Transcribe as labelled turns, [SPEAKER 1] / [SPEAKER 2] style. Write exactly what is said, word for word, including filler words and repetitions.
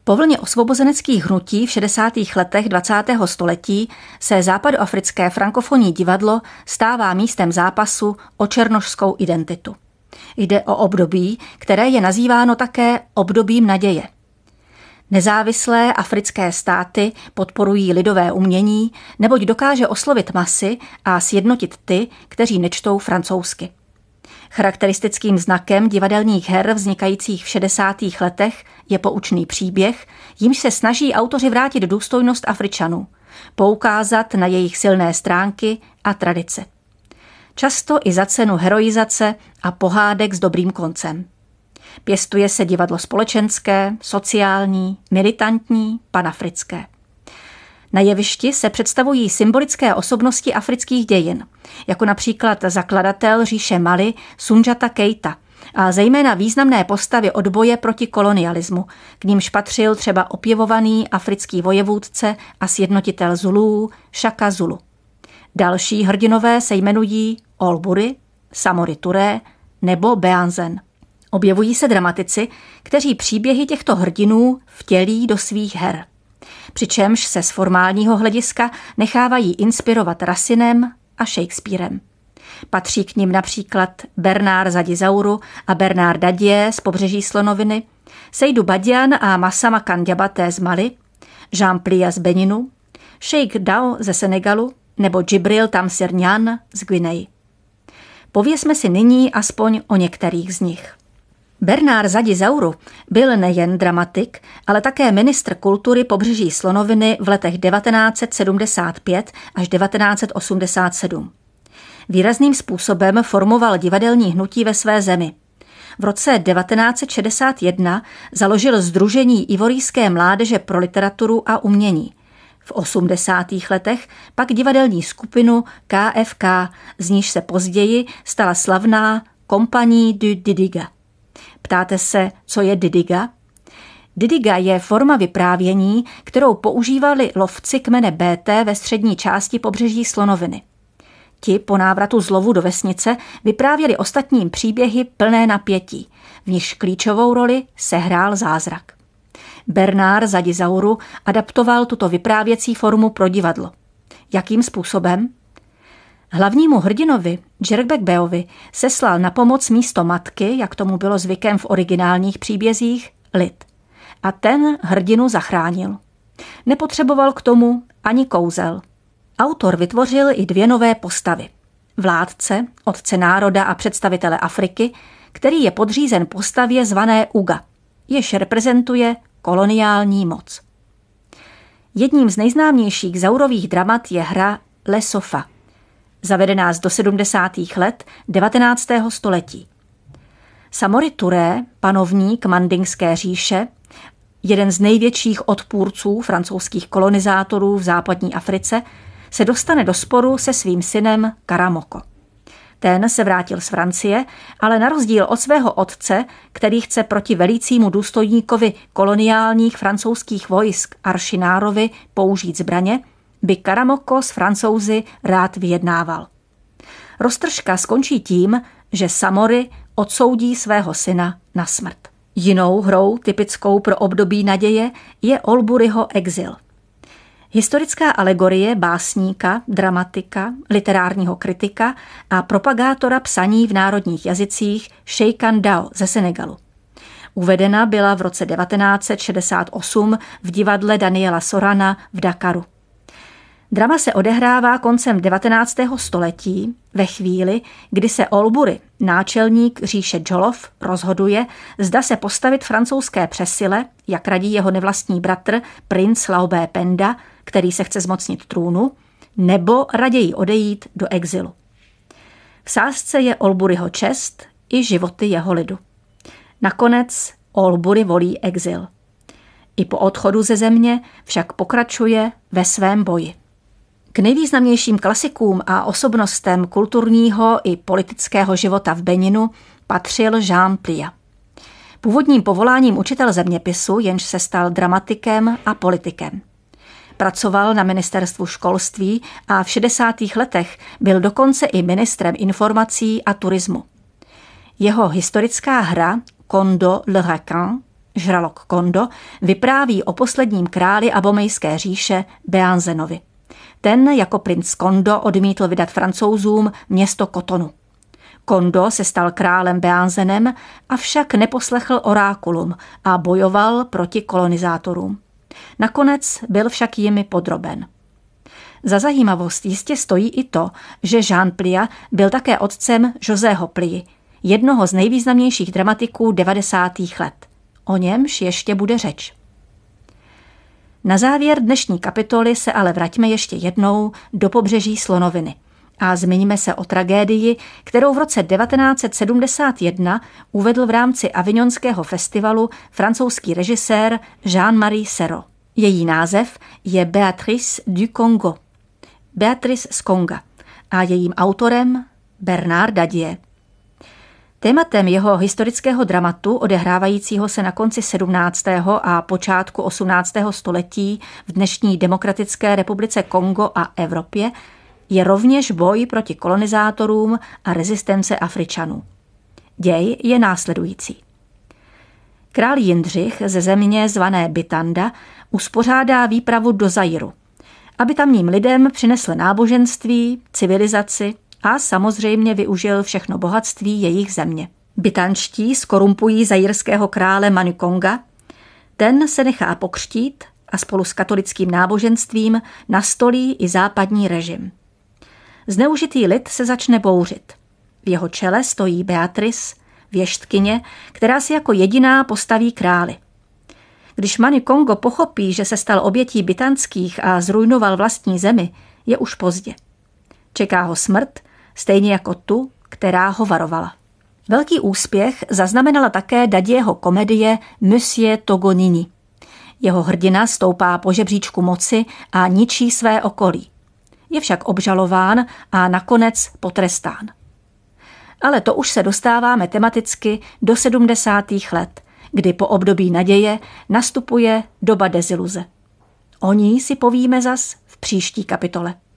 [SPEAKER 1] Po vlně osvobozeneckých hnutí v šedesátých letech dvacátého století se západoafrické frankofonní divadlo stává místem zápasu o černošskou identitu. Jde o období, které je nazýváno také obdobím naděje. Nezávislé africké státy podporují lidové umění, neboť dokáže oslovit masy a sjednotit ty, kteří nečtou francouzsky. Charakteristickým znakem divadelních her vznikajících v šedesátých letech je poučný příběh, jímž se snaží autoři vrátit důstojnost Afričanů, poukázat na jejich silné stránky a tradice. Často i za cenu heroizace a pohádek s dobrým koncem. Pěstuje se divadlo společenské, sociální, militantní, panafrické. Na jevišti se představují symbolické osobnosti afrických dějin, jako například zakladatel říše Mali Sunjata Keita a zejména významné postavy odboje proti kolonialismu, k nímž patřil třeba opěvovaný africký vojevůdce a sjednotitel Zulů Shaka Zulu. Další hrdinové se jmenují Olburi, Samori Touré nebo Beanzen. Objevují se dramatici, kteří příběhy těchto hrdinů vtělí do svých her. Přičemž se z formálního hlediska nechávají inspirovat Racinem a Shakespearem. Patří k nim například Bernard Zadizauru a Bernard Dadier z Pobřeží slonoviny, Seydou Badian a Massama Kandiabaté z Mali, Jean Plia z Beninu, Sheikh Dao ze Senegalu nebo Djibril Tamsir Niane z Guineji. Pověsme si nyní aspoň o některých z nich. Bernard Zadizauru byl nejen dramatik, ale také ministr kultury Pobřeží slonoviny v letech devatenáct set sedmdesát pět až devatenáct set osmdesát sedm. Výrazným způsobem formoval divadelní hnutí ve své zemi. V roce devatenáct set šedesát jedna založil Sdružení ivorijské mládeže pro literaturu a umění. V osmdesátých letech pak divadelní skupinu K F K, z níž se později stala slavná Compagnie du Didiga. Ptáte se, co je Didiga? Didiga je forma vyprávění, kterou používali lovci kmene B T ve střední části Pobřeží slonoviny. Ti po návratu z lovu do vesnice vyprávěli ostatním příběhy plné napětí, v nichž klíčovou roli sehrál zázrak. Bernard Zadizauru adaptoval tuto vyprávěcí formu pro divadlo. Jakým způsobem? Hlavnímu hrdinovi, Džerbek-Beovi, seslal na pomoc místo matky, jak tomu bylo zvykem v originálních příbězích, lid. A ten hrdinu zachránil. Nepotřeboval k tomu ani kouzel. Autor vytvořil i dvě nové postavy. Vládce, otce národa a představitele Afriky, který je podřízen postavě zvané Uga, jež reprezentuje koloniální moc. Jedním z nejznámějších Zaurových dramat je hra Le Sofa, zavedená do sedmdesátých let devatenáctého století. Samori Touré, panovník Mandingské říše, jeden z největších odpůrců francouzských kolonizátorů v západní Africe, se dostane do sporu se svým synem Karamoko. Ten se vrátil z Francie, ale na rozdíl od svého otce, který chce proti velícímu důstojníkovi koloniálních francouzských vojsk Archinárovi použít zbraně, by Karamoko s Francouzi rád vyjednával. Roztržka skončí tím, že Samori odsoudí svého syna na smrt. Jinou hrou typickou pro období naděje je Olburiho exil. Historická alegorie básníka, dramatika, literárního kritika a propagátora psaní v národních jazycích Sheikha Dao ze Senegalu. Uvedena byla v roce devatenáct set šedesát osm v divadle Daniela Sorana v Dakaru. Drama se odehrává koncem devatenáctého století ve chvíli, kdy se Olburi, náčelník říše Džolof, rozhoduje, zda se postavit francouzské přesile, jak radí jeho nevlastní bratr princ Laobé Penda, který se chce zmocnit trůnu, nebo raději odejít do exilu. V sázce je Olburiho čest i životy jeho lidu. Nakonec Olburi volí exil. I po odchodu ze země však pokračuje ve svém boji. K nejvýznamnějším klasikům a osobnostem kulturního i politického života v Beninu patřil Jean Plia. Původním povoláním učitel zeměpisu, jenž se stal dramatikem a politikem. Pracoval na ministerstvu školství a v šedesátých letech byl dokonce i ministrem informací a turismu. Jeho historická hra Kondo le Requin, Žralok Kondo vypráví o posledním králi Abomeyské říše Beanzenovi. Ten jako princ Kondo odmítl vydat Francouzům město Kotonu. Kondo se stal králem Beanzenem, avšak neposlechl orákulum a bojoval proti kolonizátorům. Nakonec byl však jimi podroben. Za zajímavost jistě stojí i to, že Jean Plia byl také otcem Josého Plie, jednoho z nejvýznamnějších dramatiků devadesátých let. O němž ještě bude řeč. Na závěr dnešní kapitoly se ale vraťme ještě jednou do pobřeží Slonoviny a zmiňme se o tragédii, kterou v roce devatenáct set sedmdesát jedna uvedl v rámci Avignonského festivalu francouzský režisér Jean-Marie Serrault. Její název je Béatrice du Congo, Beatrice z Konga, a jejím autorem Bernard Dadier. Tématem jeho historického dramatu, odehrávajícího se na konci sedmnáctého a počátku osmnáctého století v dnešní Demokratické republice Kongo a Evropě, je rovněž boj proti kolonizátorům a rezistence Afričanů. Děj je následující. Král Jindřich ze země zvané Bitanda uspořádá výpravu do Zairu, aby tamním lidem přinesl náboženství, civilizaci a samozřejmě využil všechno bohatství jejich země. Bitanští skorumpují zairského krále Manu Konga, ten se nechá pokřtít a spolu s katolickým náboženstvím nastolí i západní režim. Zneužitý lid se začne bouřit. V jeho čele stojí Beatrice, věštkyně, která si jako jediná postaví králi. Když Manu Kongo pochopí, že se stal obětí bitanských a zrujnoval vlastní zemi, je už pozdě. Čeká ho smrt, stejně jako tu, která ho varovala. Velký úspěch zaznamenala také Dadieho komedie Monsieur Togonini. Jeho hrdina stoupá po žebříčku moci a ničí své okolí. Je však obžalován a nakonec potrestán. Ale to už se dostáváme tematicky do sedmdesátých let, kdy po období naděje nastupuje doba deziluze. O ní si povíme zas v příští kapitole.